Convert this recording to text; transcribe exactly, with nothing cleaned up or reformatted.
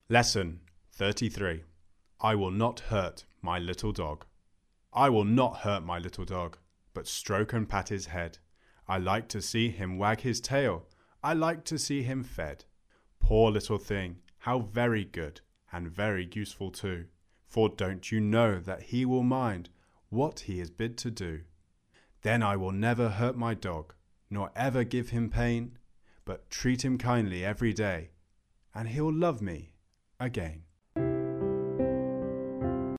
Lesson thirty-three. I will not hurt my little dog. I will not hurt my little dog, but stroke and pat his head. I like to see him wag his tail. I like to see him fed. Poor little thing, how very good, and very useful too. For don't you know that he will mind what he is bid to do? Then I will never hurt my dog, nor ever give him pain, but treat him kindly every day, and he'll love me again.